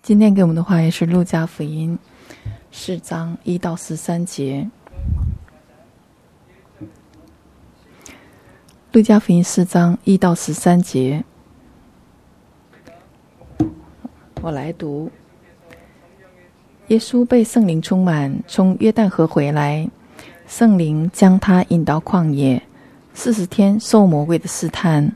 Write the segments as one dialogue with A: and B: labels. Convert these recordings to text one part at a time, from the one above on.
A: 今天给我们的话语是路加福音4章1到13节。路加福音4章1到13节，我来读。耶稣被圣灵充满，从约旦河回来，圣灵将他引到旷野，40天受魔鬼的试探。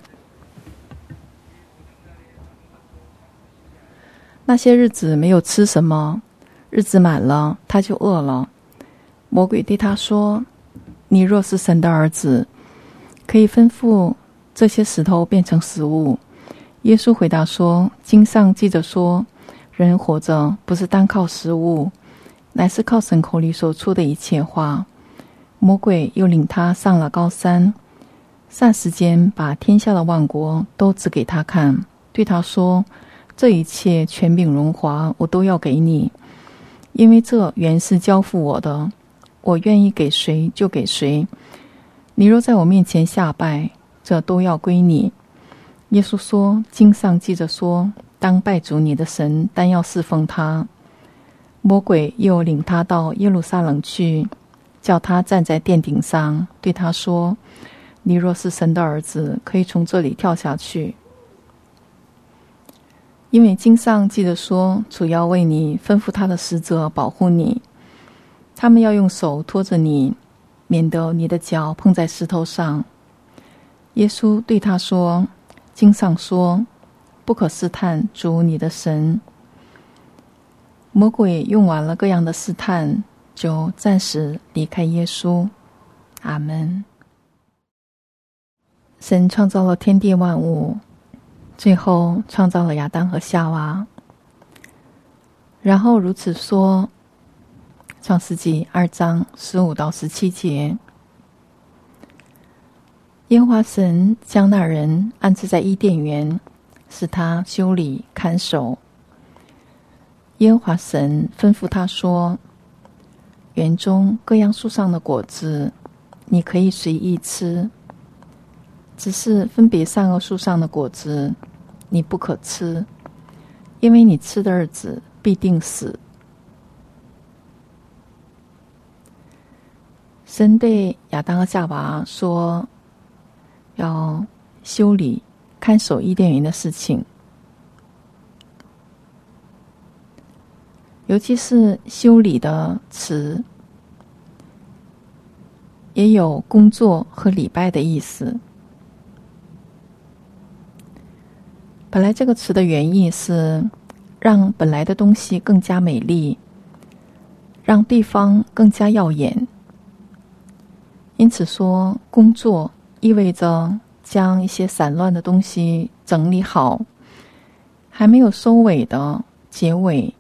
A: 那些日子没有吃什么，日子满了，他就饿了。魔鬼对他说：“你若是神的儿子，可以吩咐这些石头变成食物。”耶稣回答说：“经上记着说，人活着不是单靠食物，乃是靠神口里所出的一切话。”魔鬼又领他上了高山，霎时间把天下的万国都指给他看，对他说：“这一切权柄荣华我都要给你，因为这原是交付我的，我愿意给谁就给谁。你若在我面前下拜，这都要归你。”耶稣说：“经上记着说，当拜主你的神，单要侍奉他。”魔鬼又领他到耶路撒冷去，叫他站在殿顶上，对他说：“你若是神的儿子，可以从这里跳下去。因为经上记着说，主要为你吩咐他的使者保护你，他们要用手托着你，免得你的脚碰在石头上。”耶稣对他说：“经上说，不可试探主你的神。”魔鬼用完了各样的试探，就暂时离开耶稣。阿们。神创造了天地万物，最后创造了亚当和夏娃，然后如此说。创世纪2章15到17节，耶和华神将那人安置在伊甸园，使他修理看守。耶和华神吩咐他说：“园中各样树上的果子你可以随意吃，只是分别善恶树上的果子你不可吃，因为你吃的日子必定死。”神对亚当和夏娃说要修理看守伊甸园的事情，尤其是修理的词也有工作和礼拜的意思。本来这个词的原意是让本来的东西更加美丽，让对方更加耀眼。因此说工作意味着将一些散乱的东西整理好，还没有收尾的结尾。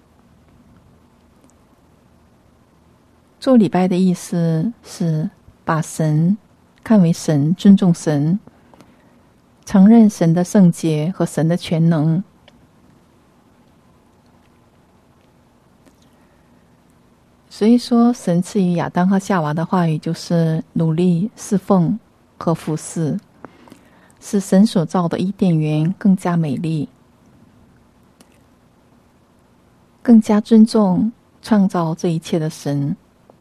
A: 做礼拜的意思是把神看为神，尊重神，承认神的圣洁和神的全能。所以说神赐予亚当和夏娃的话语就是努力侍奉和服侍，使神所造的伊甸园更加美丽，更加尊重创造这一切的神。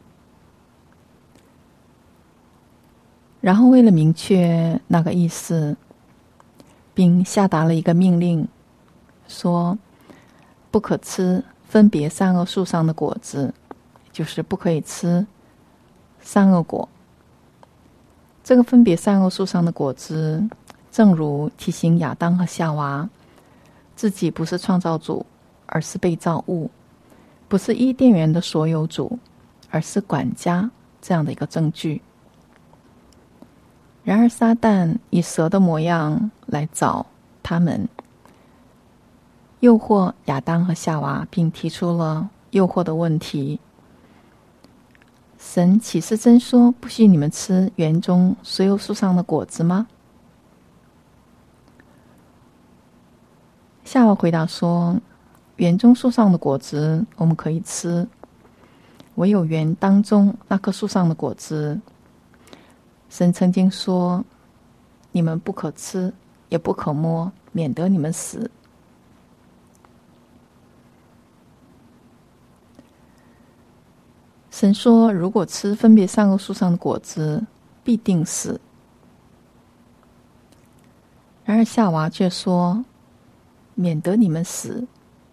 A: 然后为了明确那个意思，并下达了一个命令，说不可吃分别善恶树上的果子，就是不可以吃善恶果。这个分别善恶树上的果子，正如提醒亚当和夏娃自己不是创造主，而是被造物，不是伊甸园的所有主，而是管家，这样的一个证据。然而撒旦以蛇的模样来找他们，诱惑亚当和夏娃，并提出了诱惑的问题：神岂是真说不许你们吃园中所有树上的果子吗？夏娃回答说：园中树上的果子我们可以吃，唯有园当中那棵树上的果子，神曾经说你们不可吃也不可摸，免得你们死。 神说，如果吃分别善恶树上的果子，必定死。然而夏娃却说，免得你们死。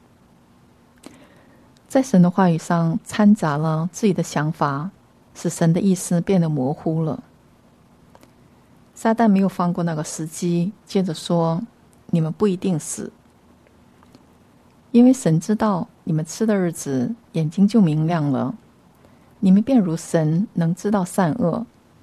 A: 在神的话语上掺杂了自己的想法，使神的意思变得模糊了。撒旦没有放过那个时机，接着说，你们不一定死，因为神知道你们吃的日子眼睛就明亮了，你们便如神，能知道善恶。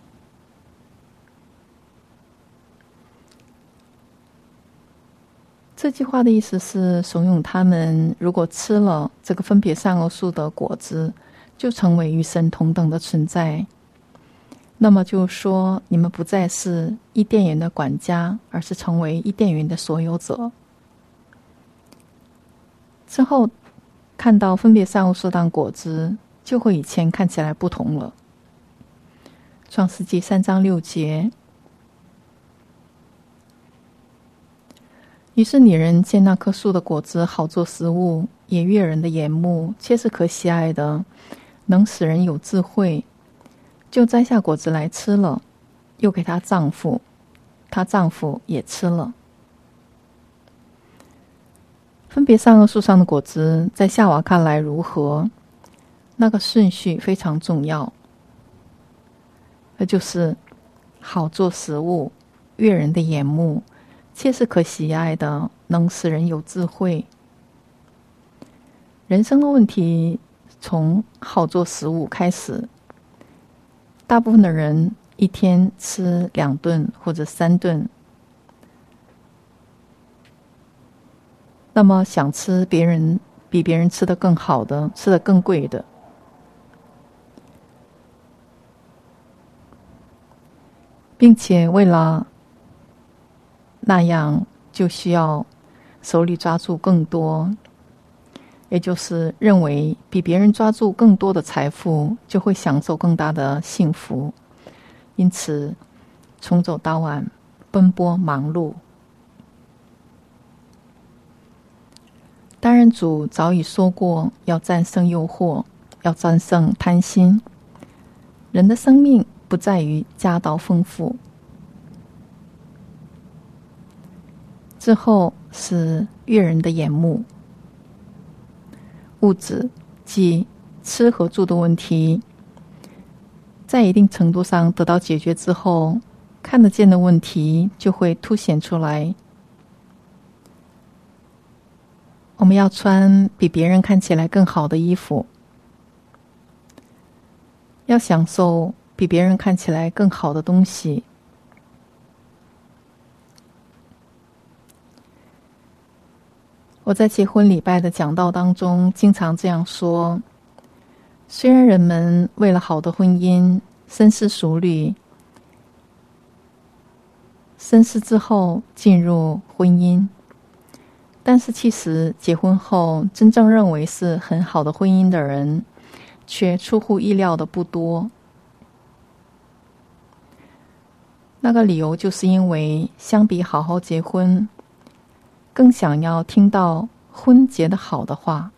A: 这句话的意思是怂恿他们，如果吃了这个分别善恶树的果子，就成为与神同等的存在。那么就说，你们不再是伊甸园的管家，而是成为伊甸园的所有者。之后看到分别善恶树当果子，就会与以前看起来不同了。创世纪3章6节。于是女人见那棵树的果子好做食物，也悦人的眼目，切是可喜爱的，能使人有智慧，就摘下果子来吃了，又给她丈夫，她丈夫也吃了。分别善恶树上的果子在夏娃看来如何？那个顺序非常重要，那就是好做食物，悦人的眼目，切是可喜爱的，能使人有智慧。人生的问题从好做食物开始，大部分的人一天吃2顿或者3顿，那么想吃比别人吃得更好的，吃得更贵的，并且为了那样就需要手里抓住更多，也就是认为比别人抓住更多的财富就会享受更大的幸福，因此从早到晚奔波忙碌。当然主早已说过，要战胜诱惑，要战胜贪心。人的生命不在于家道丰富。之后是悦人的眼目，物质即吃和住的问题，在一定程度上得到解决之后，看得见的问题就会凸显出来。我们要穿比别人看起来更好的衣服，要享受比别人看起来更好的东西。我在结婚礼拜的讲道当中经常这样说，虽然人们为了好的婚姻深思熟虑，深思之后进入婚姻，但是其实结婚后真正认为是很好的婚姻的人却出乎意料的不多。那个理由就是因为相比好好结婚，更想要听到婚结的好的话。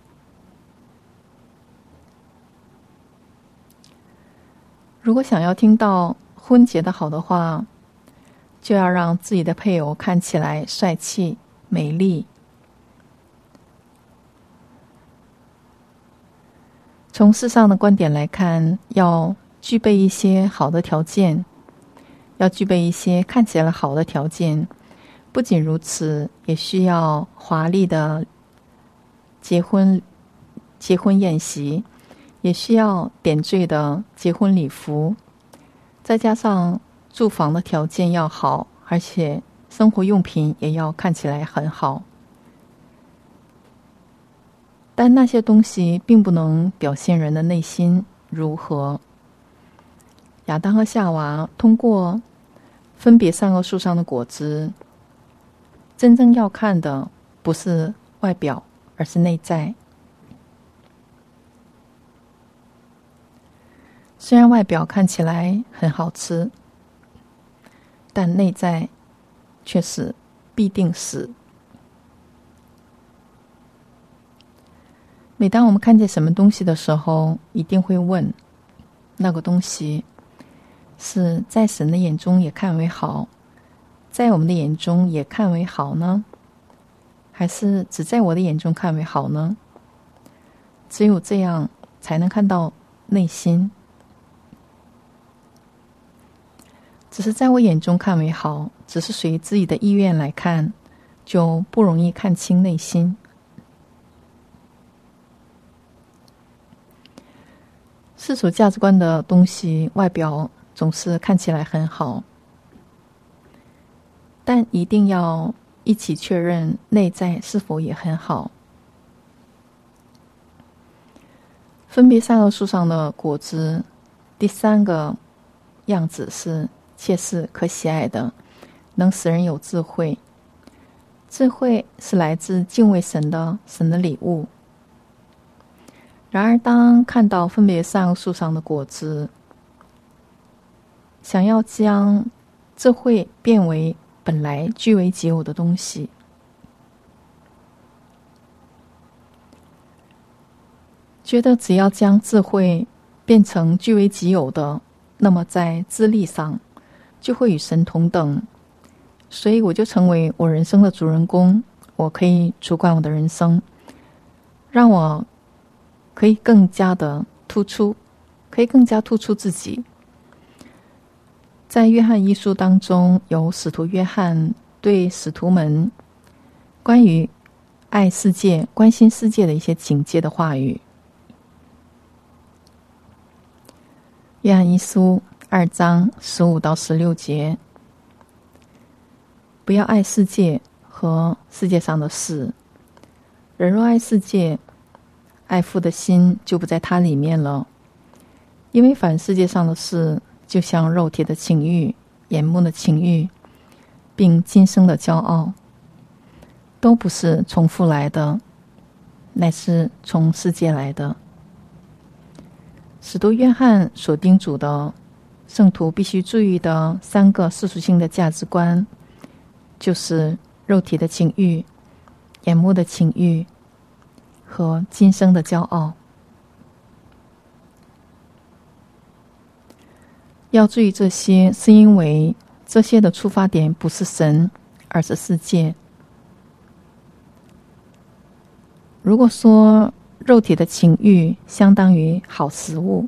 A: 如果想要听到婚结的好的话，就要让自己的配偶看起来帅气美丽。从世上的观点来看，要具备一些好的条件，要具备一些看起来好的条件。不仅如此，也需要华丽的结婚宴席，也需要点缀的结婚礼服，再加上住房的条件要好，而且生活用品也要看起来很好。但那些东西并不能表现人的内心如何。亚当和夏娃通过分别善恶树上的果子，真正要看的不是外表，而是内在。虽然外表看起来很好吃，但内在却是必定死。每当我们看见什么东西的时候，一定会问： 那个东西，是在神的眼中也看为好，在我们的眼中也看为好呢？还是只在我的眼中看为好呢？只有这样才能看到内心。只是在我眼中看为好，只是随自己的意愿来看，就不容易看清内心。世俗价值观的东西，外表总是看起来很好，但一定要一起确认内在是否也很好。分别善恶树上的果子，第三个样子是切是可喜爱的，能使人有智慧。智慧是来自敬畏神的礼物。然而当看到分别善恶树上的果子，想要将智慧变为本来据为己有的东西，觉得只要将智慧变成据为己有的，那么在智力上就会与神同等，所以我就成为我人生的主人公，我可以主管我的人生，让我可以更加突出自己。在约翰一书当中，有使徒约翰对使徒们关于爱世界、关心世界的一些警戒的话语。约翰一书2章15到16节，不要爱世界和世界上的事，人若爱世界，爱父的心就不在他里面了。因为凡世界上的事，就像肉体的情欲、眼目的情欲，并今生的骄傲，都不是从父来的，乃是从世界来的。使徒约翰所叮嘱的圣徒必须注意的3个世俗性的价值观，就是肉体的情欲、眼目的情欲和今生的骄傲。要注意这些，是因为这些的出发点不是神，而是世界。如果说肉体的情欲相当于好食物，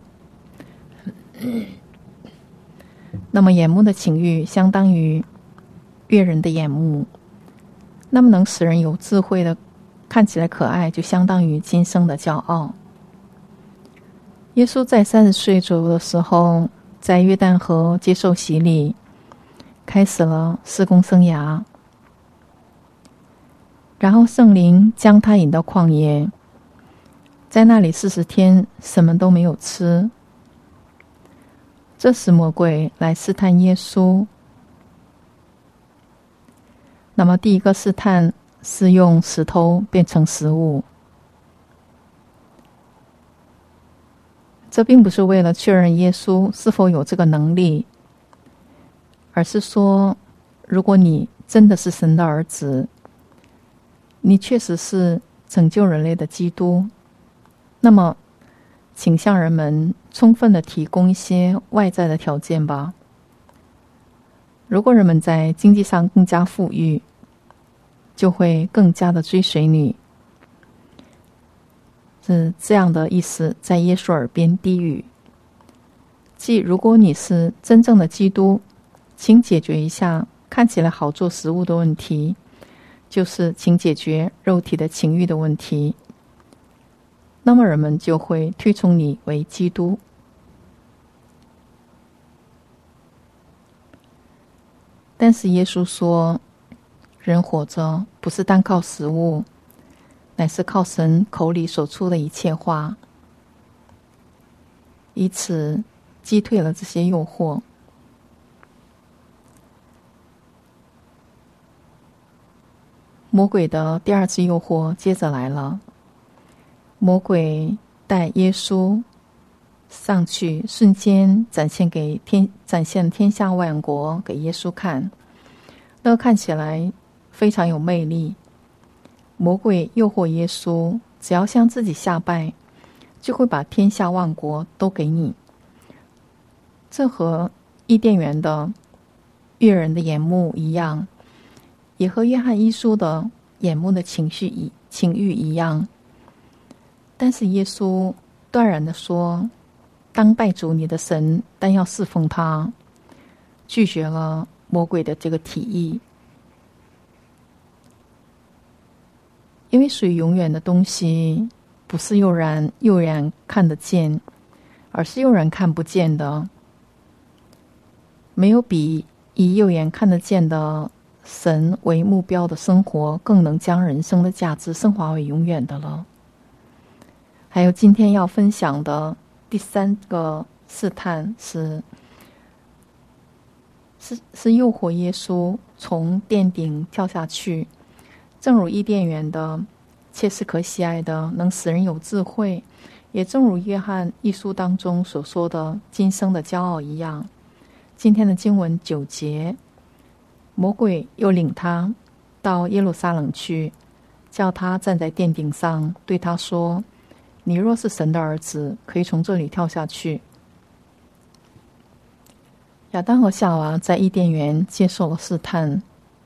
A: 那么眼目的情欲相当于悦人的眼目，那么能使人有智慧的看起来可爱，就相当于今生的骄傲。耶稣在30岁左右的时候，在约旦河接受洗礼，开始了事工生涯。然后圣灵将他引到旷野，在那里40天什么都没有吃。这时魔鬼来试探耶稣。那么第一个试探是用石头变成食物。这并不是为了确认耶稣是否有这个能力，而是说，如果你真的是神的儿子，你确实是拯救人类的基督，那么请向人们充分的提供一些外在的条件吧。如果人们在经济上更加富裕，就会更加的追随你。是这样的意思，在耶稣耳边低语，即如果你是真正的基督，请解决一下看起来好做食物的问题，就是请解决肉体的情欲的问题，那么人们就会推崇你为基督。但是耶稣说，人活着不是单靠食物，乃是靠神口里所出的一切话，以此击退了这些诱惑。魔鬼的第2次诱惑接着来了。魔鬼带耶稣上去，瞬间展现天下万国给耶稣看，那看起来非常有魅力。魔鬼诱惑耶稣，只要向自己下拜，就会把天下万国都给你。 这和伊甸园的悦人的眼目一样，也和约翰一书的眼目的情欲一样。但是耶稣断然地说，当拜主你的神，但要侍奉他，拒绝了魔鬼的这个提议。因为属于永远的东西，不是悠然看得见，而是悠然看不见的。没有比以右眼看得见的神为目标的生活，更能将人生的价值升华为永远的了。还有今天要分享的第三个试探是诱惑耶稣从殿顶跳下去，正如伊甸园的切是可喜爱的，能使人有智慧，也正如约翰一书当中所说的今生的骄傲一样。今天的经文9节，魔鬼又领他到耶路撒冷去，叫他站在殿顶上，对他说，你若是神的儿子，可以从这里跳下去。亚当和夏娃在伊甸园接受了试探，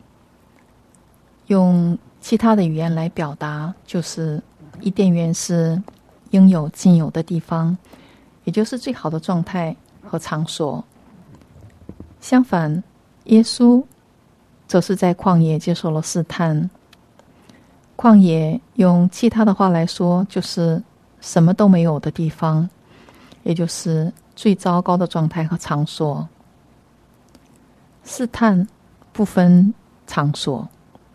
A: 用其他的语言来表达，就是伊甸园是应有尽有的地方，也就是最好的状态和场所。相反，耶稣则是在旷野接受了试探。旷野用其他的话来说，就是什么都没有的地方，也就是最糟糕的状态和场所。试探不分场所，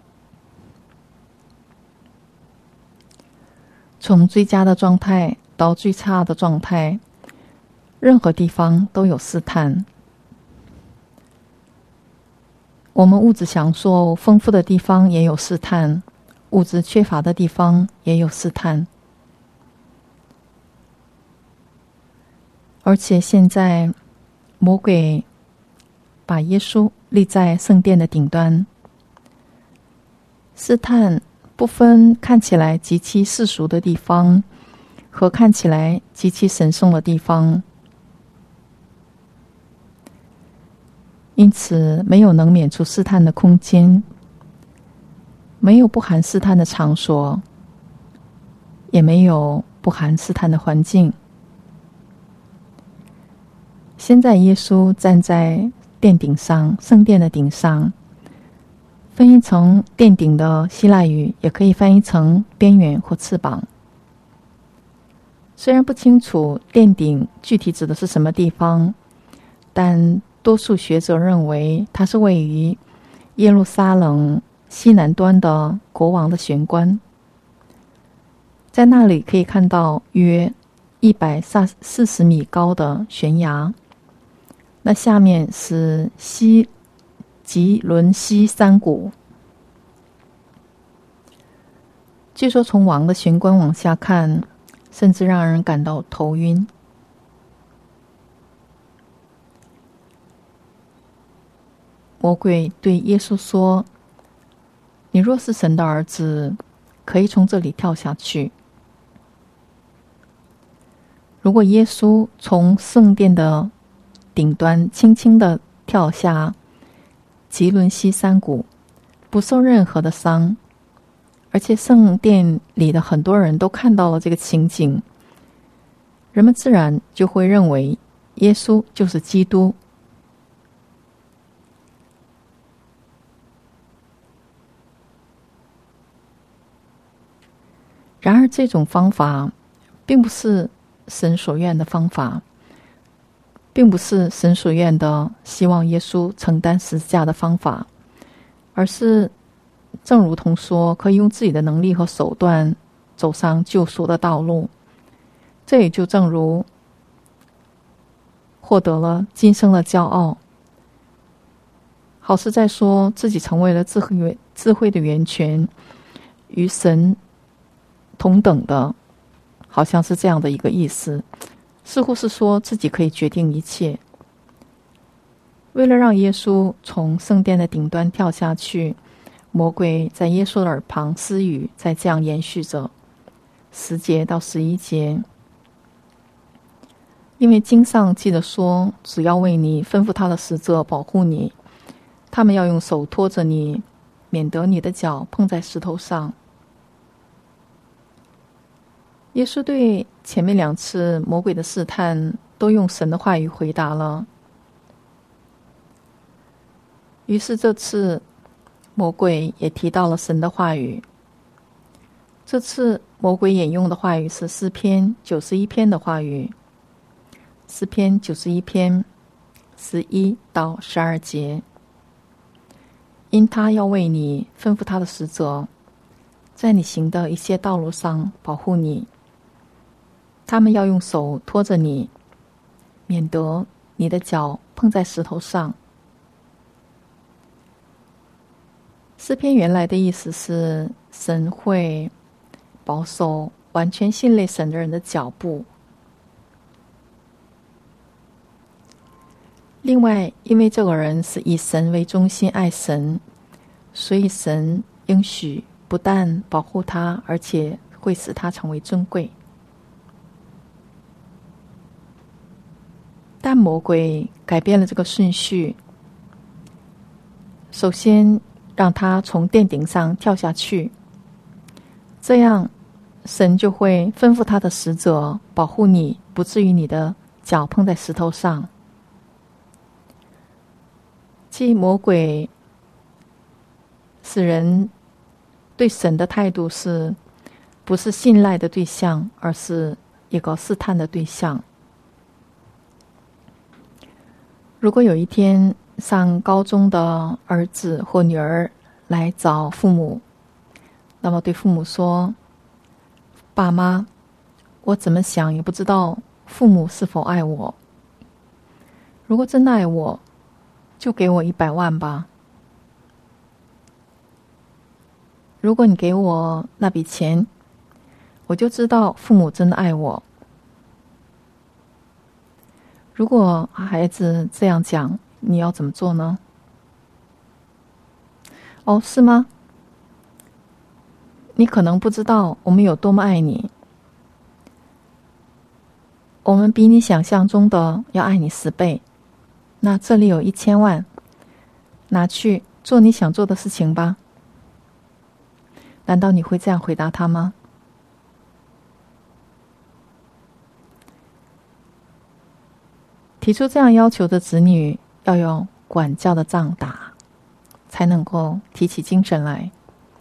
A: 从最佳的状态到最差的状态，任何地方都有试探。我们物质享受丰富的地方也有试探，物质缺乏的地方也有试探。而且现在魔鬼把耶稣立在圣殿的顶端，试探不分看起来极其世俗的地方和看起来极其神圣的地方，因此没有能免除试探的空间，没有不含试探的场所，也没有不含试探的环境。现在耶稣站在殿顶上，圣殿的顶上，翻译成殿顶的希腊语也可以翻译成边缘或翅膀。虽然不清楚殿顶具体指的是什么地方，但多数学者认为它是位于耶路撒冷西南端的国王的玄关。在那里可以看到约140米高的悬崖，那下面是吉伦西山谷。据说从王的玄关往下看，甚至让人感到头晕。魔鬼对耶稣说，你若是神的儿子，可以从这里跳下去。如果耶稣从圣殿的顶端轻轻地跳下吉伦西山谷，不受任何的伤，而且圣殿里的很多人都看到了这个情景，人们自然就会认为耶稣就是基督。然而这种方法并不是神所愿的方法，并不是神所愿的希望耶稣承担十字架的方法，而是正如同说可以用自己的能力和手段走上救赎的道路。这也就正如获得了今生的骄傲，好似在说自己成为了智慧的源泉，与神同等的，好像是这样的一个意思，似乎是说自己可以决定一切。为了让耶稣从圣殿的顶端跳下去，魔鬼在耶稣的耳旁私语，再这样延续着10节到11节。 因为经上记得说，只要为你吩咐他的使者保护你，他们要用手托着你，免得你的脚碰在石头上。耶稣对前面2次魔鬼的试探都用神的话语回答了。于是这次魔鬼也提到了神的话语。这次魔鬼引用的话语是诗篇91篇的话语。诗篇91篇11到12节，因他要为你吩咐他的使者，在你行的一切道路上保护你，他们要用手托着你，免得你的脚碰在石头上。诗篇原来的意思是，神会保守完全信赖神的人的脚步。另外，因为这个人是以神为中心爱神，所以神应许不但保护他，而且会使他成为尊贵。但魔鬼改变了这个顺序，首先让他从殿顶上跳下去，这样神就会吩咐他的使者保护你，不至于你的脚碰在石头上。即魔鬼使人对神的态度是不是信赖的对象，而是一个试探的对象。如果有一天上高中的儿子或女儿来找父母，那么对父母说，爸妈，我怎么想也不知道父母是否爱我，如果真的爱我，就给我100万吧。如果你给我那笔钱，我就知道父母真的爱我。如果孩子这样讲，你要怎么做呢？哦，是吗？你可能不知道我们有多么爱你，我们比你想象中的要爱你10倍。那这里有1000万，拿去做你想做的事情吧。难道你会这样回答他吗？提出这样要求的子女要用管教的仗打，才能够提起精神来。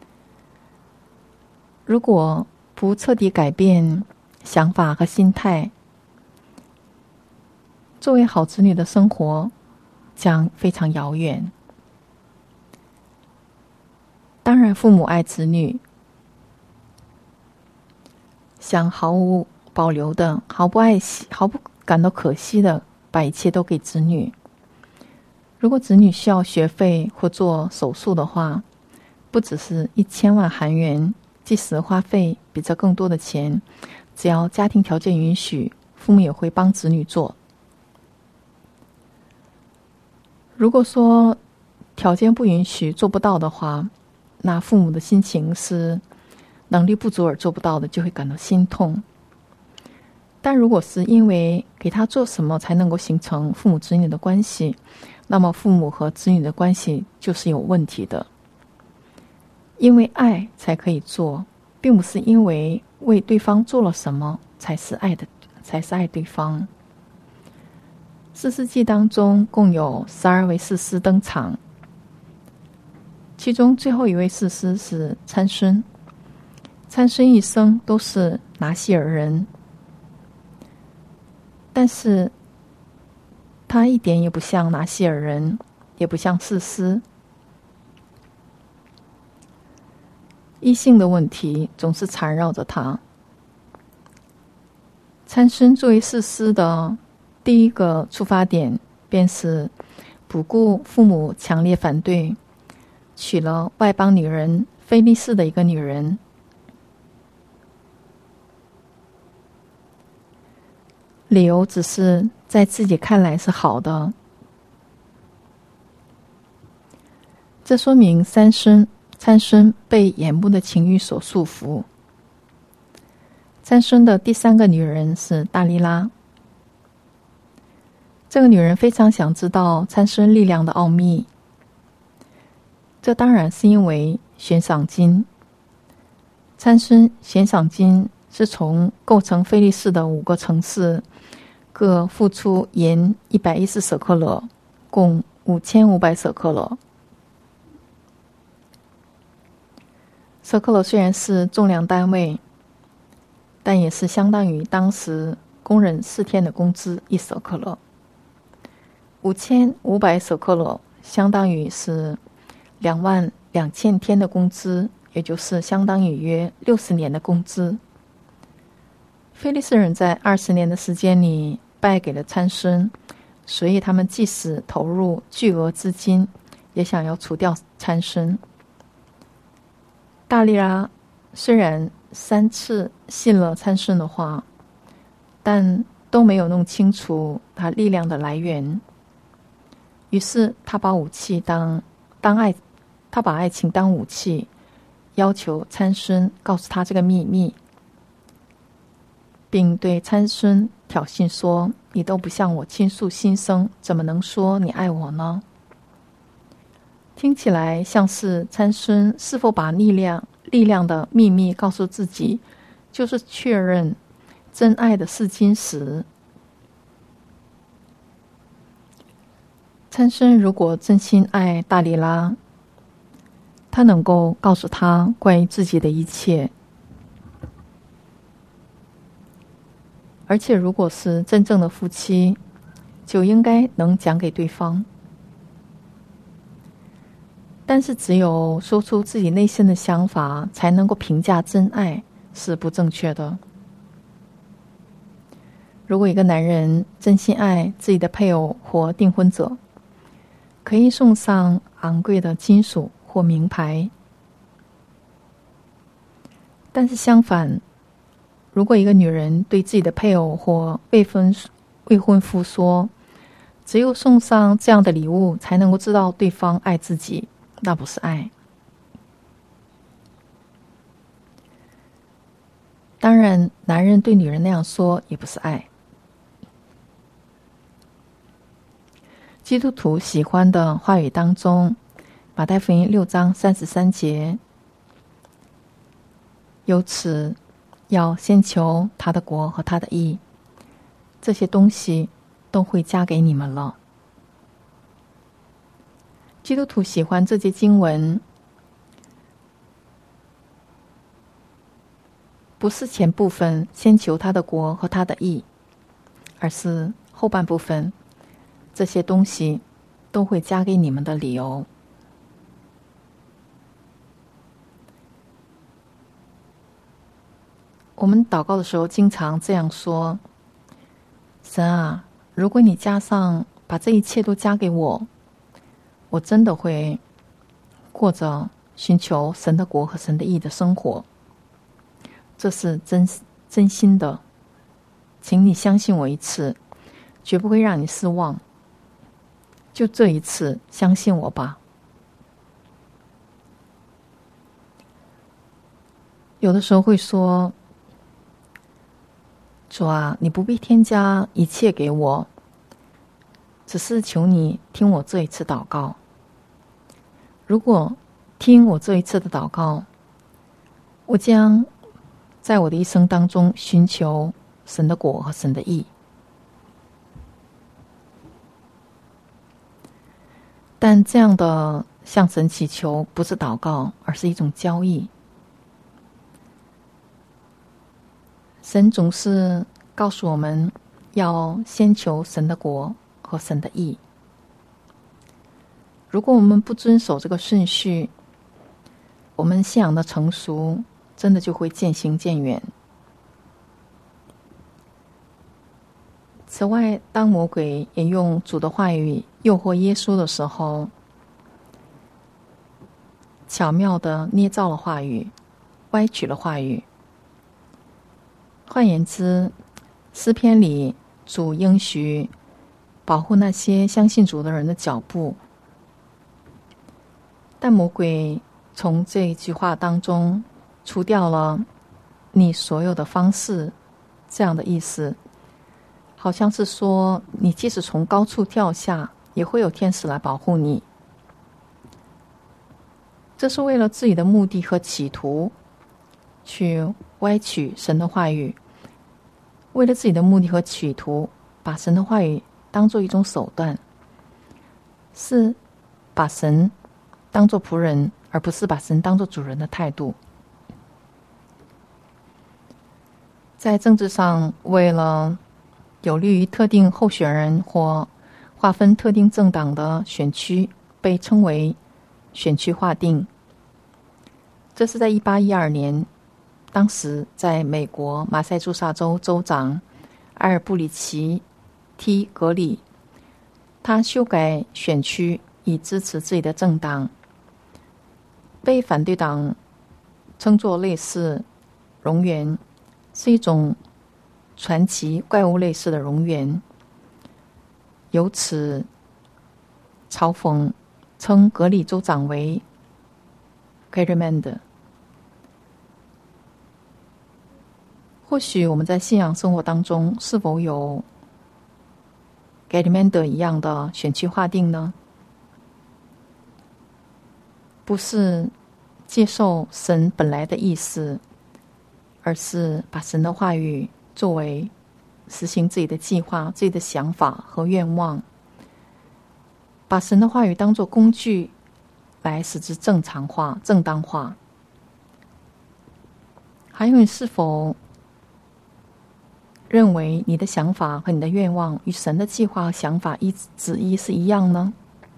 A: 如果不彻底改变想法和心态，作为好子女的生活将非常遥远。当然，父母爱子女，想毫无保留的、毫不爱惜、毫不感到可惜的把一切都给子女。如果子女需要学费或做手术的话，不只是1000万韩元，即使花费比这更多的钱，只要家庭条件允许，父母也会帮子女做。如果说条件不允许做不到的话，那父母的心情是能力不足而做不到的，就会感到心痛。但如果是因为给他做什么才能够形成父母子女的关系，那么父母和子女的关系就是有问题的。因为爱才可以做，并不是因为为对方做了什么才是爱对方。士师记当中共有12位士师登场，其中最后一位士师是参孙。参孙一生都是拿西尔人，但是他一点也不像拿西尔人，也不像士师。异性的问题总是缠绕着他。参孙作为士师的第一个出发点，便是不顾父母强烈反对，娶了外邦女人非利士的一个女人。理由只是在自己看来是好的。这说明参孙被眼目的情欲所束缚。参孙的第3个女人是大利拉。 这个女人非常想知道参孙力量的奥秘，这当然是因为悬赏金。参孙悬赏金是从构成非利士的5个城市各付出银110舍克勒，共5500舍克勒。舍克勒虽然是重量单位，但也是相当于当时工人4天的工资1舍克勒。5500舍克勒相当于是22000天的工资，也就是相当于约60年的工资。非利士人在20年的时间里败给了参孙，所以他们即使投入巨额资金，也想要除掉参孙。大利拉虽然3次信了参孙的话，但都没有弄清楚他力量的来源。于是他把爱情当武器，要求参孙告诉他这个秘密，并对参孙挑衅说：“你都不向我倾诉心声，怎么能说你爱我呢？”听起来像是参孙是否把力量的秘密告诉自己，就是确认真爱的试金石。参孙如果真心爱大利拉，他能够告诉他关于自己的一切，而且如果是真正的夫妻，就应该能讲给对方。但是只有说出自己内心的想法，才能够评价真爱，是不正确的。如果一个男人真心爱自己的配偶或订婚者，可以送上昂贵的金属或名牌。但是相反，如果一个女人对自己的配偶或未婚夫说，只有送上这样的礼物才能够知道对方爱自己，那不是爱。当然，男人对女人那样说也不是爱。基督徒喜欢的话语当中，马太福音6章33节，由此要先求他的国和他的义，这些东西都会加给你们了。基督徒喜欢这节经文，不是前部分先求他的国和他的义，而是后半部分这些东西都会加给你们的理由。我们祷告的时候经常这样说：神啊，如果你把这一切都加给我，我真的会过着寻求神的国和神的义的生活。这是真心的，请你相信我一次，绝不会让你失望。就这一次，相信我吧。有的时候会说：主啊，你不必添加一切给我，只是求你听我这一次祷告。如果听我这一次的祷告，我将在我的一生当中寻求神的国和神的义。但这样的向神祈求不是祷告，而是一种交易。神总是告诉我们要先求神的国和神的义。如果我们不遵守这个顺序，我们信仰的成熟真的就会渐行渐远。此外，当魔鬼引用主的话语诱惑耶稣的时候，巧妙地捏造了话语，歪曲了话语。换言之，诗篇里主应许保护那些相信主的人的脚步，但魔鬼从这一句话当中除掉了你所有的方式这样的意思， 好像是说你即使从高处跳下，也会有天使来保护你。这是为了自己的目的和企图去歪曲神的话语，为了自己的目的和企图，把神的话语当作一种手段，是把神当作仆人，而不是把神当作主人的态度。在政治上，为了有利于特定候选人或划分特定政党的选区，被称为选区划定。这是在1812年，当时在美国马萨诸塞州州长埃尔布里奇 T 格里，他修改选区以支持自己的政党，被反对党称作类似蝾螈，是一种传奇怪物类似的蝾螈，由此嘲讽称格里州长为 Gerrymander。 或许我们在信仰生活当中是否有 Gerrymander 一样的选区划定呢？不是接受神本来的意思，而是把神的话语作为实行自己的计划、自己的想法和愿望，把神的话语当作工具来使之正常化、正当化。还有，你是否认为你的想法和你的愿望与神的计划和想法旨意是一样呢？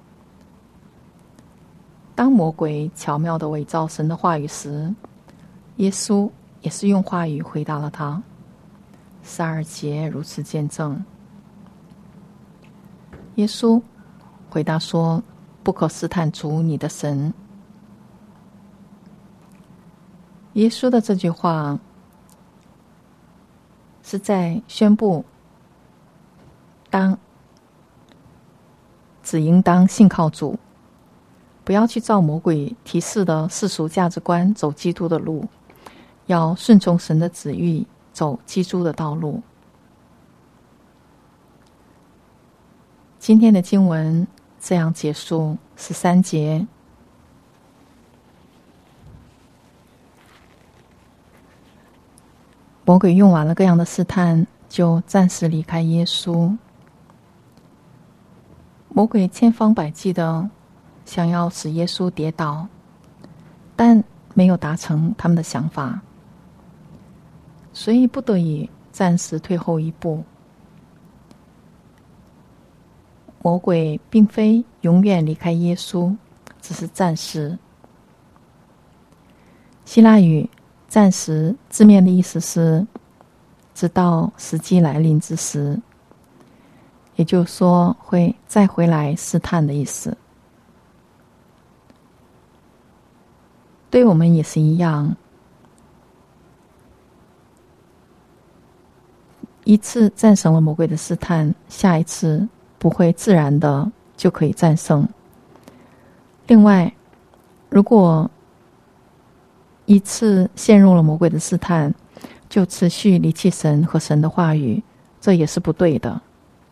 A: 当魔鬼巧妙地伪造神的话语时，耶稣也是用话语回答了他。12节如此见证。耶稣回答说：不可试探主你的神。耶稣的这句话是在宣布只应当信靠主，不要去照魔鬼提示的世俗价值观走基督的路，要顺从神的旨意，走基督的道路。今天的经文这样结束，13节。魔鬼用完了各样的试探，就暂时离开耶稣。魔鬼千方百计的想要使耶稣跌倒，但没有达成他们的想法，所以不得已暂时退后一步。魔鬼并非永远离开耶稣，只是暂时。希腊语暂时字面的意思是直到时机来临之时，也就是说会再回来试探的意思。对我们也是一样，一次战胜了魔鬼的试探，下一次不会自然的就可以战胜。另外，如果一次陷入了魔鬼的试探，就持续离弃神和神的话语，这也是不对的。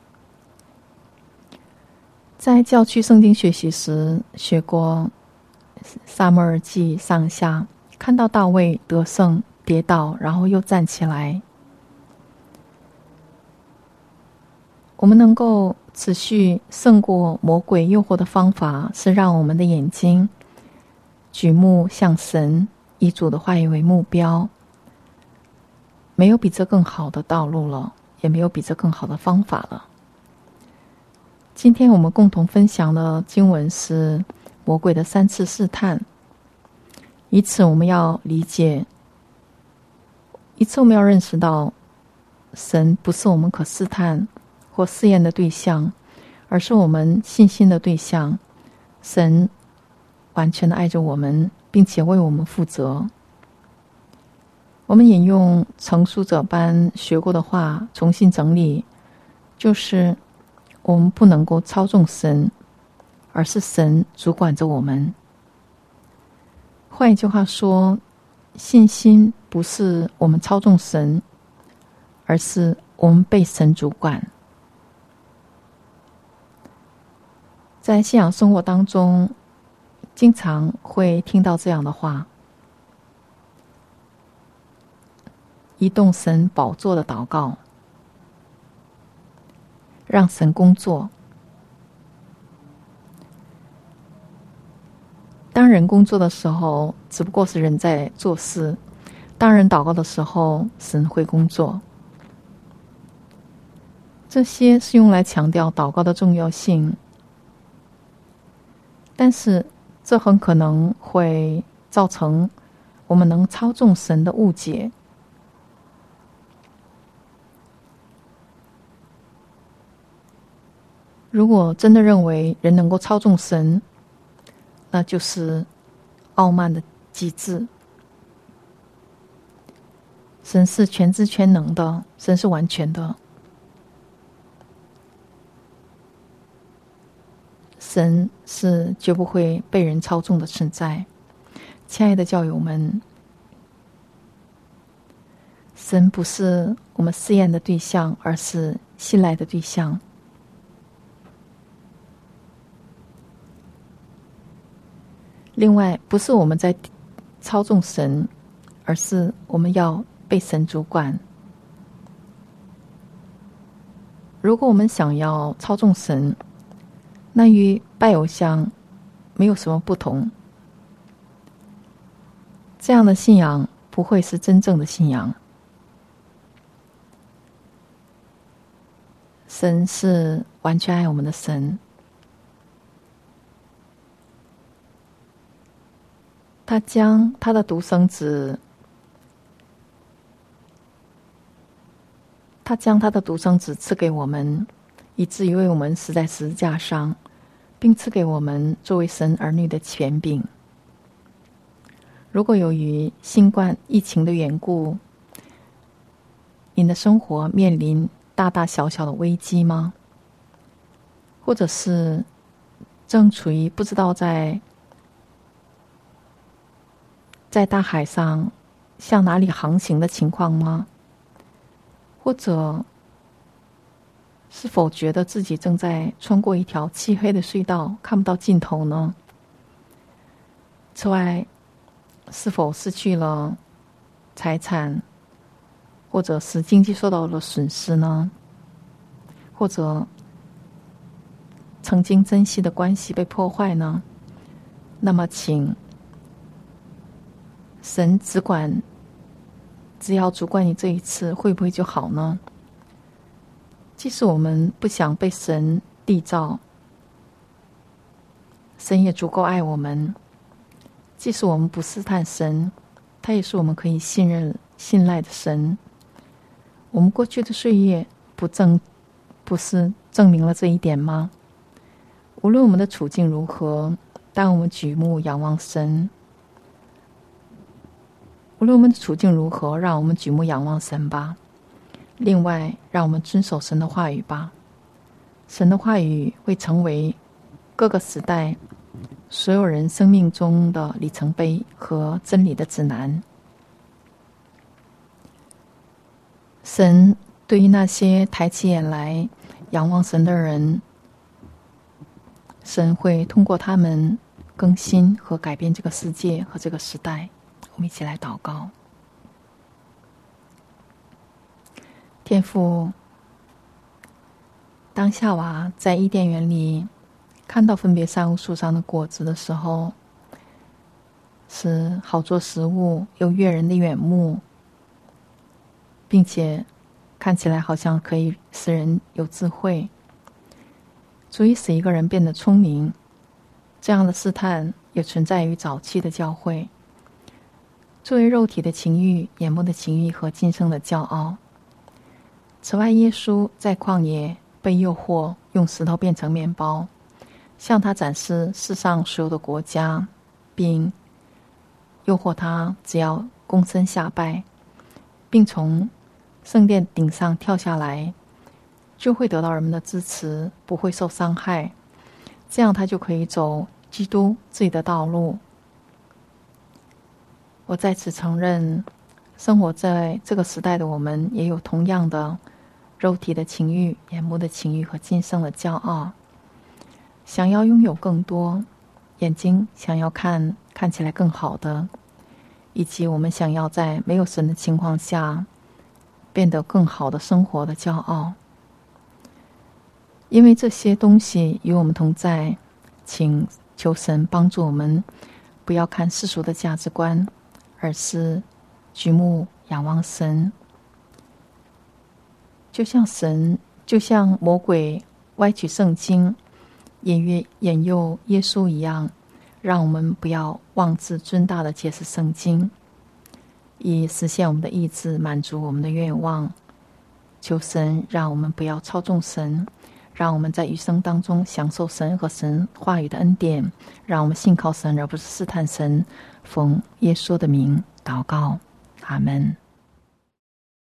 A: 在教区圣经学习时学过撒母耳记上下，看到大卫得胜跌倒，然后又站起来。我们能够持续胜过魔鬼诱惑的方法，是让我们的眼睛举目向神，以主的话语为目标。没有比这更好的道路了，也没有比这更好的方法了。今天我们共同分享的经文是魔鬼的3次试探，以此我们要理解，以此我们要认识到，神不是我们可试探或试验的对象，而是我们信心的对象。神完全的爱着我们，并且为我们负责。我们引用成书者般学过的话重新整理，就是我们不能够操纵神，而是神主管着我们。换一句话说，信心不是我们操纵神，而是我们被神主管。在信仰生活当中，经常会听到这样的话：移动神宝座的祷告，让神工作。当人工作的时候，只不过是人在做事；当人祷告的时候，神会工作。这些是用来强调祷告的重要性，但是这很可能会造成我们能操纵神的误解。如果真的认为人能够操纵神，那就是傲慢的极致。神是全知全能的，神是完全的，神是绝不会被人操纵的存在。亲爱的教友们，神不是我们试验的对象，而是信赖的对象。另外，不是我们在操纵神，而是我们要被神主管。如果我们想要操纵神，那与拜偶像没有什么不同。这样的信仰不会是真正的信仰。神是完全爱我们的神，他将他的独生子赐给我们，以至于为我们死在十字架上，并赐给我们作为神儿女的权柄。如果由于新冠疫情的缘故，你的生活面临大大小小的危机吗？或者是正处于不知道在大海上向哪里航行的情况吗？或者是否觉得自己正在穿过一条漆黑的隧道，看不到尽头呢？此外，是否失去了财产，或者是经济受到了损失呢？或者曾经珍惜的关系被破坏呢？那么请神只要主管你这一次，会不会就好呢？即使我们不想被神缔造，神也足够爱我们。即使我们不试探神，他也是我们可以信赖的神。我们过去的岁月不是证明了这一点吗？无论我们的处境如何，当我们举目仰望神，无论我们的处境如何，让我们举目仰望神吧。另外，让我们遵守神的话语吧。神的话语会成为各个时代所有人生命中的里程碑和真理的指南。神对于那些抬起眼来仰望神的人，神会通过他们更新和改变这个世界和这个时代。我们一起来祷告。天父，当夏娃在伊甸园里看到分别善恶树上的果子的时候，是好做食物，又悦人的眼目，并且看起来好像可以使人有智慧，足以使一个人变得聪明。这样的试探也存在于早期的教会，作为肉体的情欲、眼目的情欲和今生的骄傲。此外，耶稣在旷野被诱惑用石头变成面包，向他展示世上所有的国家，并诱惑他只要躬身下拜，并从圣殿顶上跳下来，就会得到人们的支持，不会受伤害，这样他就可以走基督自己的道路。我在此承认，生活在这个时代的我们也有同样的肉体的情欲、眼目的情欲和今生的骄傲，想要拥有更多，眼睛想要看起来更好的，以及我们想要在没有神的情况下变得更好的生活的骄傲。因为这些东西与我们同在，请求神帮助我们不要看世俗的价值观，而是举目仰望神。就像魔鬼歪曲圣经，引诱耶稣一样，让我们不要妄自尊大的解释圣经，以实现我们的意志，满足我们的愿望。求神让我们不要操纵神，让我们在余生当中享受神和神话语的恩典，让我们信靠神而不是试探神。奉耶稣的名祷告，阿们。